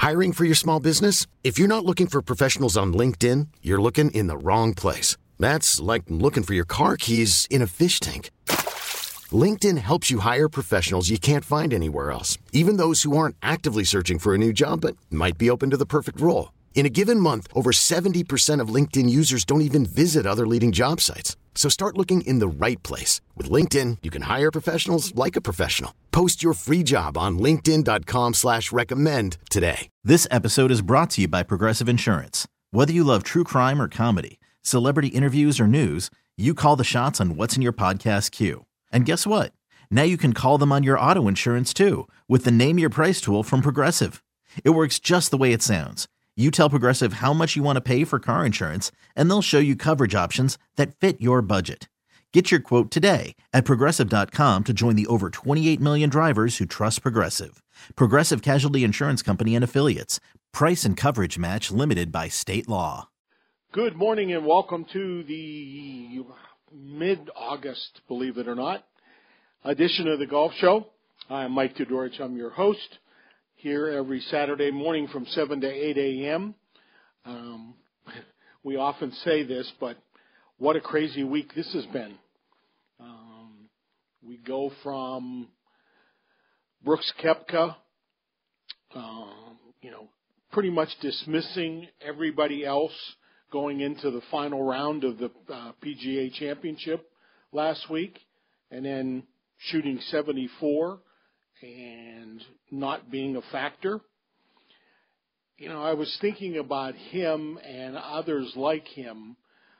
Hiring for your small business? If you're not looking for professionals on LinkedIn, you're looking in the wrong place. That's like looking for your car keys in a fish tank. LinkedIn helps you hire professionals you can't find anywhere else, even those who aren't actively searching for a new job but might be open to the perfect role. In a given month, over 70% of LinkedIn users don't even visit other leading job sites. So start looking in the right place. With LinkedIn, you can hire professionals like a professional. Post your free job on linkedin.com/recommend today. This episode is brought to you by Progressive Insurance. Whether you love true crime or comedy, celebrity interviews or news, you call the shots on what's in your podcast queue. And guess what? Now you can call them on your auto insurance too with the Name Your Price tool from Progressive. It works just the way it sounds. You tell Progressive how much you want to pay for car insurance, and they'll show you coverage options that fit your budget. Get your quote today at Progressive.com to join the over 28 million drivers who trust Progressive. Progressive Casualty Insurance Company and Affiliates. Price and coverage match limited by state law. Good morning and welcome to the mid-August, believe it or not, edition of the Golf Show. I'm Mike Todorich. I'm your host. Here every Saturday morning from 7 to 8 a.m. We often say this, but what a crazy week this has been. We go from Brooks Koepka, pretty much dismissing everybody else going into the final round of the PGA Championship last week, and then shooting 74 and not being a factor. I was thinking about him and others like him.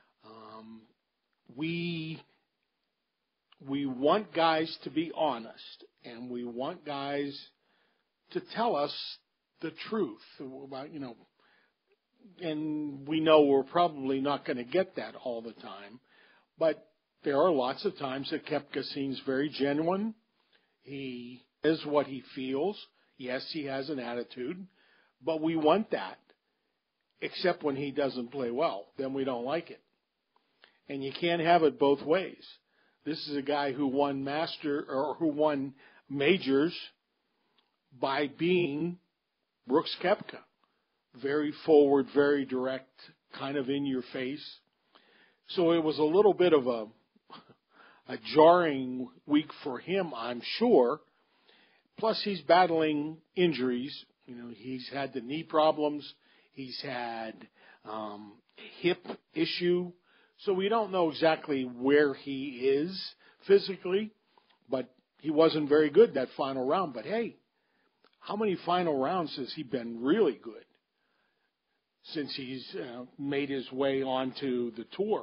We want guys to be honest, and we want guys to tell us the truth about, and we know we're probably not going to get that all the time, but there are lots of times that Koepka seems very genuine. He is what he feels. Yes, he has an attitude, but we want that, except when he doesn't play well. Then we don't like it. And you can't have it both ways. This is a guy who won majors by being Brooks Koepka. Very forward, very direct, kind of in your face. So it was a little bit of a jarring week for him, I'm sure. Plus, he's battling injuries. He's had the knee problems. He's had hip issue. So we don't know exactly where he is physically, but he wasn't very good that final round. But, hey, how many final rounds has he been really good since he's made his way onto the tour?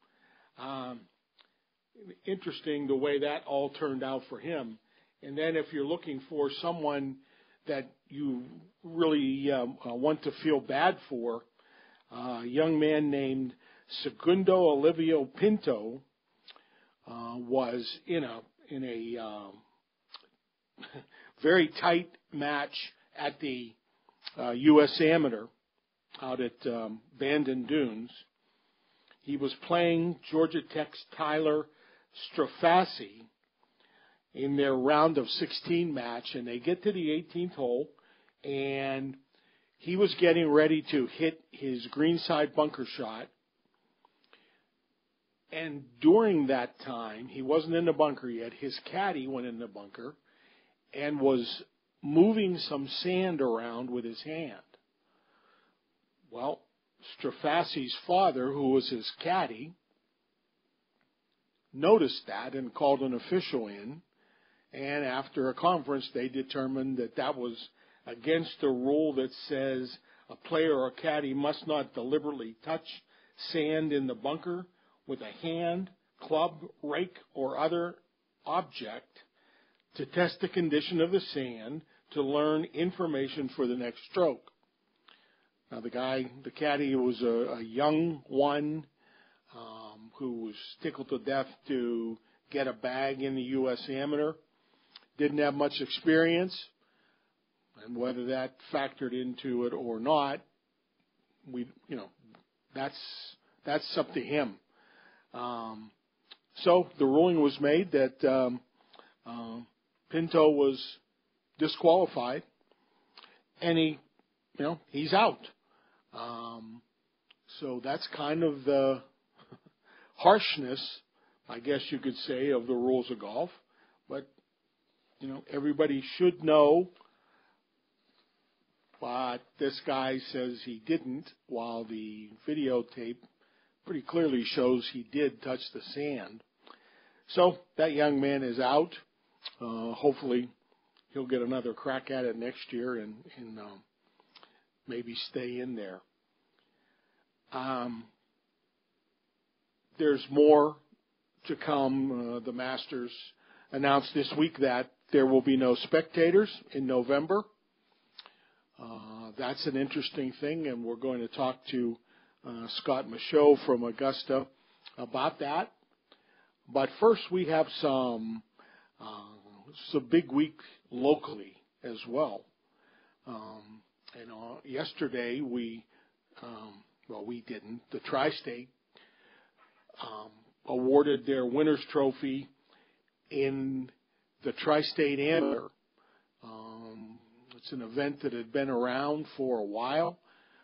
Interesting the way that all turned out for him. And then if you're looking for someone that you really want to feel bad for, a young man named Segundo Olivio Pinto was in a very tight match at the U.S. Amateur out at Bandon Dunes. He was playing Georgia Tech's Tyler Strafassi in their round of 16 match, and they get to the 18th hole, and he was getting ready to hit his greenside bunker shot. And during that time, he wasn't in the bunker yet. His caddy went in the bunker and was moving some sand around with his hand. Well, Strafassi's father, who was his caddy, noticed that and called an official in. And after a conference, they determined that that was against the rule that says a player or caddy must not deliberately touch sand in the bunker with a hand, club, rake, or other object to test the condition of the sand to learn information for the next stroke. Now, the caddy, was a young one who was tickled to death to get a bag in the U.S. Amateur. Didn't have much experience, and whether that factored into it or not, that's up to him. So the ruling was made that Pinto was disqualified, and he he's out. So that's kind of the harshness, I guess you could say, of the rules of golf. But, everybody should know. But this guy says he didn't, while the videotape pretty clearly shows he did touch the sand. So that young man is out. Hopefully he'll get another crack at it next year and maybe stay in there. There's more to come. The Masters announced this week that there will be no spectators in November. That's an interesting thing, and we're going to talk to Scott Michaud from Augusta about that. But first, we have some big week locally as well. Yesterday we didn't. The Tri-State awarded their Winners Trophy in the Tri-State Amateur. It's an event that had been around for a while.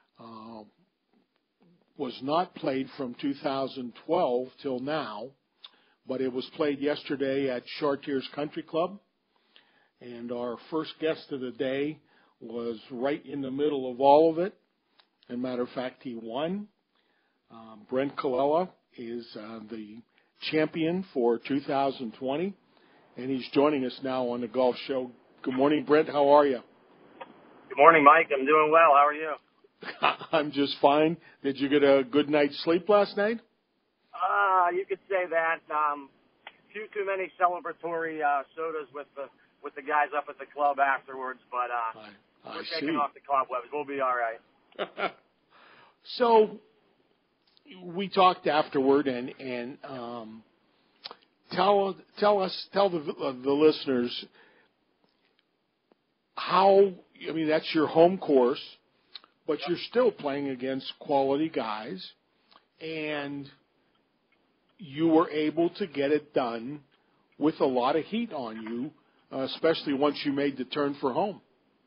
Was not played from 2012 till now, but it was played yesterday at Chartiers Country Club. And our first guest of the day was right in the middle of all of it. As a matter of fact, he won. Brent Colella is the champion for 2020, and he's joining us now on the Golf Show. Good morning, Brent. How are you? Good morning, Mike. I'm doing well. How are you? I'm just fine. Did you get a good night's sleep last night? You could say that. Few too many celebratory sodas with the guys up at the club afterwards, but we're taking off the cobwebs. We'll be all right. So we talked afterward, and tell the listeners how. I mean, that's your home course, but you're still playing against quality guys, and you were able to get it done with a lot of heat on you, especially once you made the turn for home.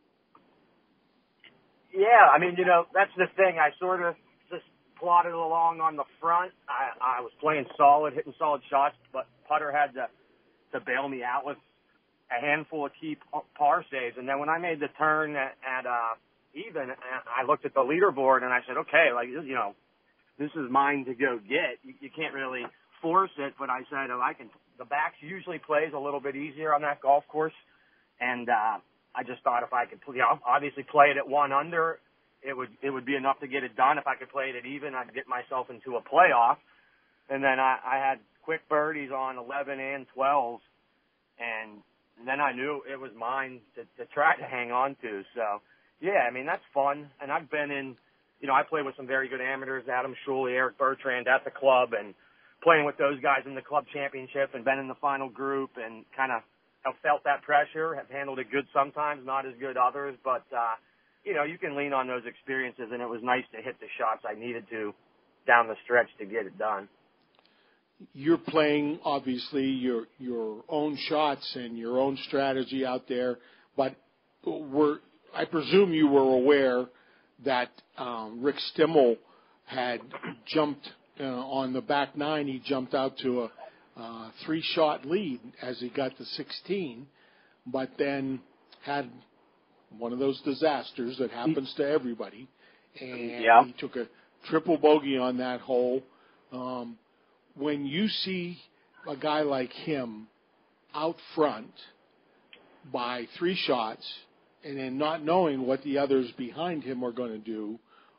Yeah, I mean, that's the thing. I sort of just plodded along on the front. I was playing solid, hitting solid shots, but putter had to bail me out with a handful of key par saves. And then when I made the turn at even, I looked at the leaderboard and I said, okay, this is mine to go get. You can't really force it, but I said, the backs usually plays a little bit easier on that golf course. And, I just thought if I could, obviously play it at 1 under, it would be enough to get it done. If I could play it at even, I'd get myself into a playoff. And then I had quick birdies on 11 and 12, and then I knew it was mine to try to hang on to. So, yeah, I mean, that's fun. And I've been in, I played with some very good amateurs, Adam Schuley, Eric Bertrand at the club, and playing with those guys in the club championship and been in the final group and kind of have felt that pressure, have handled it good sometimes, not as good others. But, you can lean on those experiences, and it was nice to hit the shots I needed to down the stretch to get it done. You're playing, obviously, your own shots and your own strategy out there, but I presume you were aware that Rick Stimmel had jumped on the back nine. He jumped out to a 3-shot lead as he got to 16, but then had one of those disasters that happens to everybody, and he took a triple bogey on that hole. When you see a guy like him out front by 3 shots and then not knowing what the others behind him are going to do,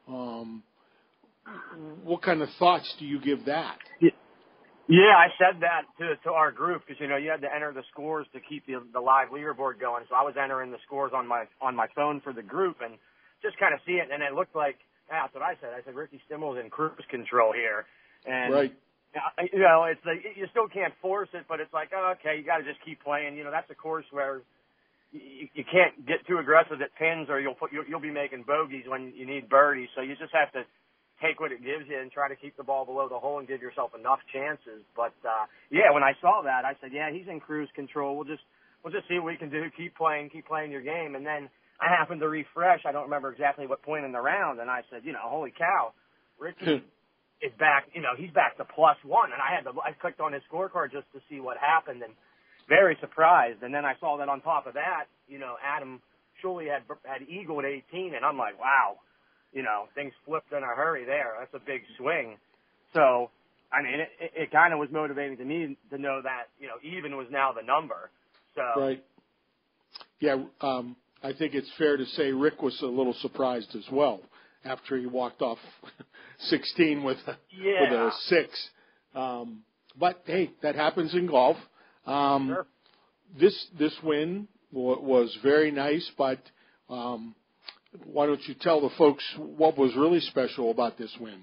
what kind of thoughts do you give that? Yeah, I said that to our group because, you had to enter the scores to keep the live leaderboard going. So I was entering the scores on my phone for the group and just kind of see it. And it looked like, that's what I said. I said, Ricky Stimmel's in cruise control here. And, right. It's like you still can't force it, but it's like, okay, you got to just keep playing. That's a course where you can't get too aggressive at pins or you'll be making bogeys when you need birdies. So you just have to take what it gives you and try to keep the ball below the hole and give yourself enough chances. But when I saw that, I said, yeah, he's in cruise control. We'll just see what we can do. Keep playing your game. And then I happened to refresh. I don't remember exactly what point in the round, and I said, holy cow, Ricky is back. He's back to +1, and I clicked on his scorecard just to see what happened, and very surprised. And then I saw that on top of that, Adam Schuley had eagle at 18, and I'm like, wow, things flipped in a hurry there. That's a big swing. So, I mean, it kind of was motivating to me to know that, even was now the number. So. Right. Yeah, I think it's fair to say Rick was a little surprised as well after he walked off 16 with a 6. But, hey, that happens in golf. Sure. This win was very nice, but why don't you tell the folks what was really special about this win?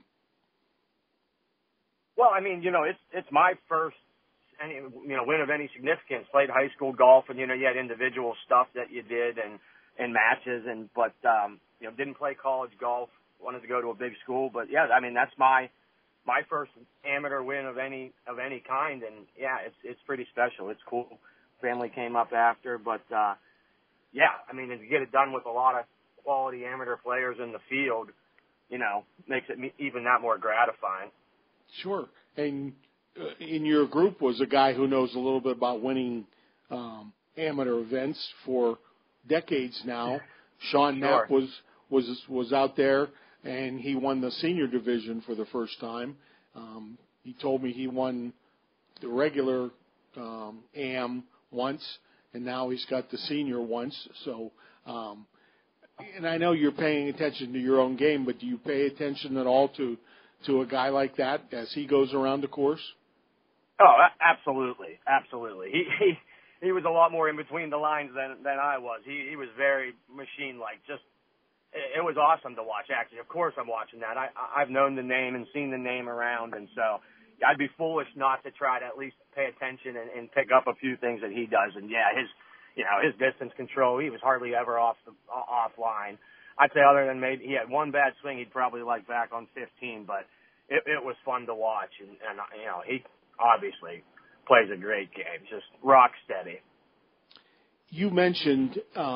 Well, I mean, it's my first win of any significance. Played high school golf, and you had individual stuff that you did and matches, but didn't play college golf. Wanted to go to a big school, but yeah, I mean that's my first amateur win of any kind, and yeah, it's pretty special. It's cool. Family came up after, but yeah, I mean, if you get it done with a lot of quality amateur players in the field, makes it even that more gratifying. Sure. And in your group was a guy who knows a little bit about winning amateur events for decades now. Sean Sure. Knapp was out there, and he won the senior division for the first time. He told me he won the regular AM once, and now he's got the senior once. So, and I know you're paying attention to your own game, but do you pay attention at all to a guy like that as he goes around the course? Oh, absolutely, absolutely. He was a lot more in between the lines than I was. He was very machine-like. Just it was awesome to watch. Actually, of course, I'm watching that. I've known the name and seen the name around, and so I'd be foolish not to try to at least pay attention and pick up a few things that he does. And yeah, his distance control, he was hardly ever offline. I'd say other than maybe he had one bad swing, he'd probably like back on 15, but it was fun to watch. And he obviously plays a great game, just rock steady. You mentioned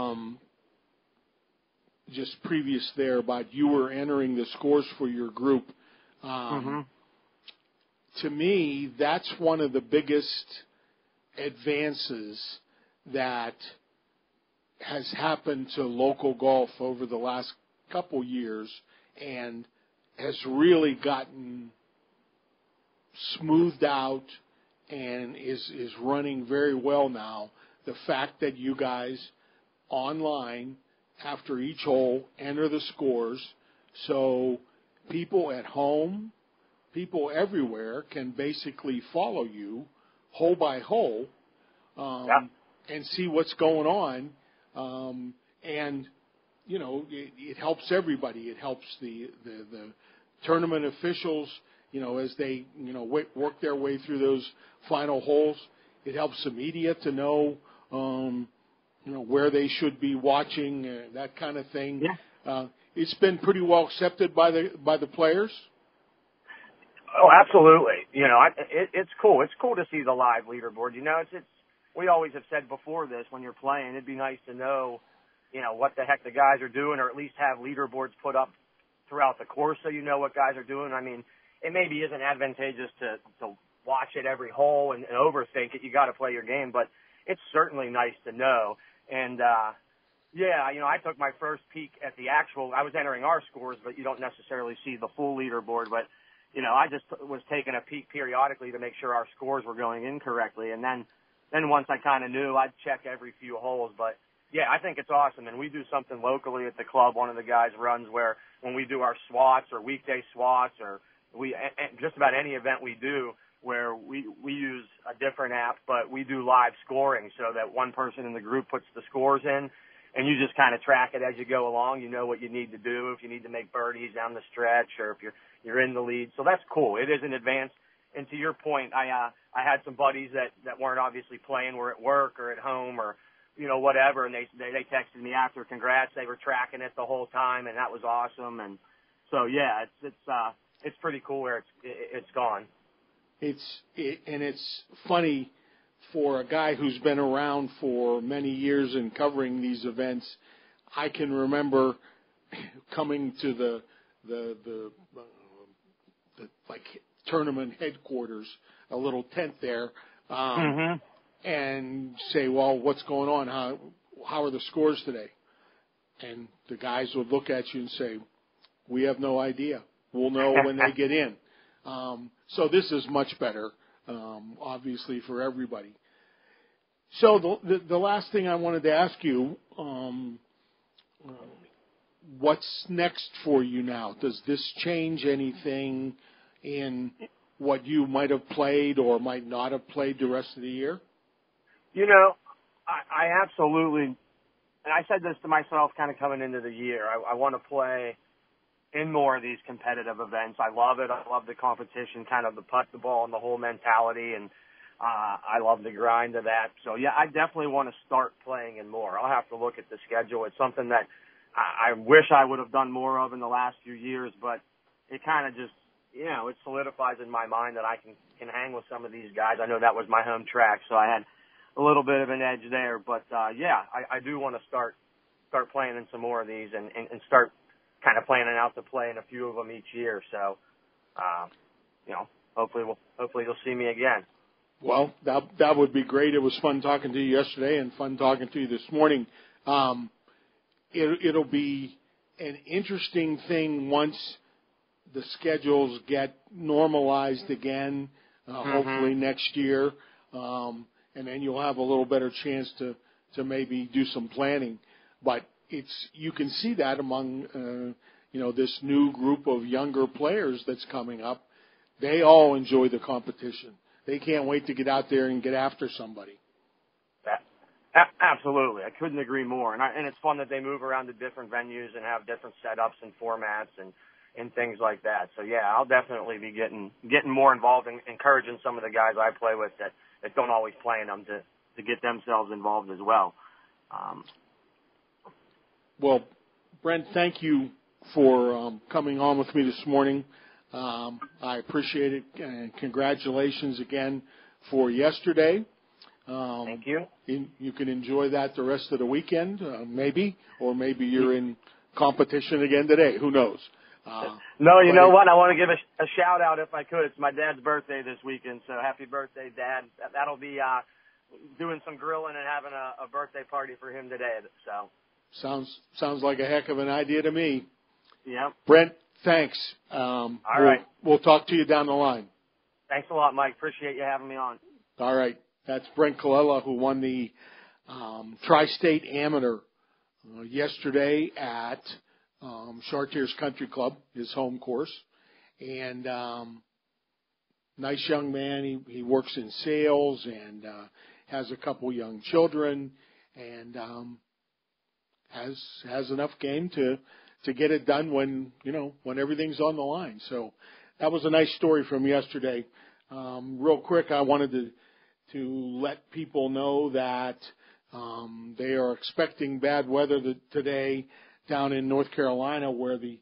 just previous there about you were entering the scores for your group. To me, that's one of the biggest advances that has happened to local golf over the last couple years and has really gotten smoothed out and is running very well now. The fact that you guys online after each hole enter the scores, so people at home, people everywhere can basically follow you hole by hole and see what's going on. And, it helps everybody. It helps the tournament officials, as they, work their way through those final holes. It helps the media to know, where they should be watching, that kind of thing. Yeah. It's been pretty well accepted by the players. Oh, absolutely. It's cool. It's cool to see the live leaderboard. It's we always have said before this, when you're playing, it'd be nice to know, what the heck the guys are doing, or at least have leaderboards put up throughout the course so you know what guys are doing. I mean, it maybe isn't advantageous to watch it every hole and overthink it. You got to play your game, but it's certainly nice to know. And, I took my first peek at the I was entering our scores, but you don't necessarily see the full leaderboard, but I just was taking a peek periodically to make sure our scores were going in correctly. And then once I kind of knew, I'd check every few holes. But, yeah, I think it's awesome. And we do something locally at the club. One of the guys runs where when we do our swats or weekday swats or just about any event we do where we use a different app, but we do live scoring so that one person in the group puts the scores in. And you just kind of track it as you go along. You know what you need to do if you need to make birdies down the stretch or if you're in the lead. So that's cool. It is an advance. And to your point, I had some buddies that weren't obviously playing, were at work or at home or, whatever. And they texted me after, congrats. They were tracking it the whole time, and that was awesome. And so, yeah, it's pretty cool where it's gone. It's funny for a guy who's been around for many years and covering these events. I can remember coming to the like tournament headquarters, a little tent there, and say, well, what's going on? How are the scores today? And the guys would look at you and say, we have no idea. We'll know when they get in. So this is much better, obviously, for everybody. So the last thing I wanted to ask you, what's next for you now? Does this change anything in what you might have played or might not have played the rest of the year? You know, I absolutely, and I said this to myself kind of coming into the year, I want to play in more of these competitive events. I love it. I love the competition, kind of the putt the ball and the whole mentality, and I love the grind of that. So, yeah, I definitely want to start playing in more. I'll have to look at the schedule. It's something that I wish I would have done more of in the last few years, but it kind of just, you know, it solidifies in my mind that I can hang with some of these guys. I know that was my home track, so I had a little bit of an edge there. But, yeah, I do want to start playing in some more of these and start kind of planning out to play in a few of them each year. So, you know, hopefully you'll see me again. Well, that would be great. It was fun talking to you yesterday and fun talking to you this morning. It'll be an interesting thing once the schedules get normalized again, hopefully next year, and then you'll have a little better chance to maybe do some planning. But you can see that among this new group of younger players that's coming up. They all enjoy the competition. They can't wait to get out there and get after somebody. Absolutely. I couldn't agree more. And it's fun that they move around to different venues and have different setups and formats and things like that. So, yeah, I'll definitely be getting more involved and encouraging some of the guys I play with that don't always play in them to get themselves involved as well. Well, Brent, thank you for coming on with me this morning. I appreciate it, and congratulations again for yesterday. Thank you. You can enjoy that the rest of the weekend, maybe, or maybe you're in competition again today. Who knows? No, you know what? I want to give a shout-out if I could. It's my dad's birthday this weekend, so happy birthday, Dad. That'll be doing some grilling and having a birthday party for him today. So Sounds like a heck of an idea to me. Yeah. Brent, thanks. All right. We'll talk to you down the line. Thanks a lot, Mike. Appreciate you having me on. All right. That's Brent Colella, who won the Tri-State Amateur yesterday at Chartiers Country Club, his home course. And nice young man. He works in sales and has a couple young children and has enough game to get it done when everything's on the line. So that was a nice story from yesterday. Real quick, I wanted to let people know that they are expecting bad weather today down in North Carolina, where the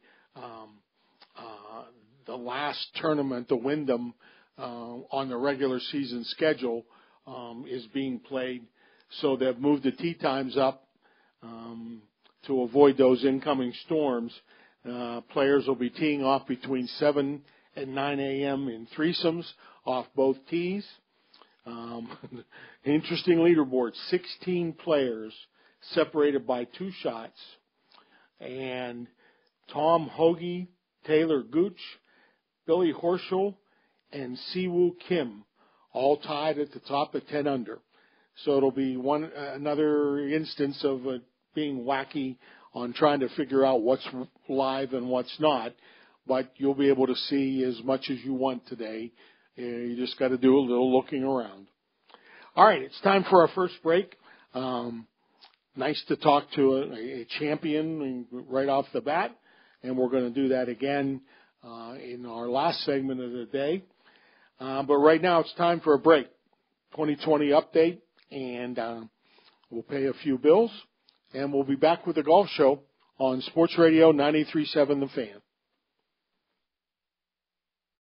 last tournament, the Wyndham, on the regular season schedule is being played. So they've moved the tee times up to avoid those incoming storms. Players will be teeing off between 7 and 9 a.m. in threesomes off both tees. Interesting leaderboard, 16 players separated by 2 shots. And Tom Hoagie, Taylor Gooch, Billy Horschel, and Siwoo Kim all tied at the top at 10 under. So it'll be another instance of being wacky on trying to figure out what's live and what's not. But you'll be able to see as much as you want today. You just got to do a little looking around. All right, it's time for our first break. Nice to talk to a champion right off the bat, and we're going to do that again in our last segment of the day. But right now it's time for a break. 2020 update, and we'll pay a few bills, and we'll be back with the Golf Show on Sports Radio 93.7 The Fan.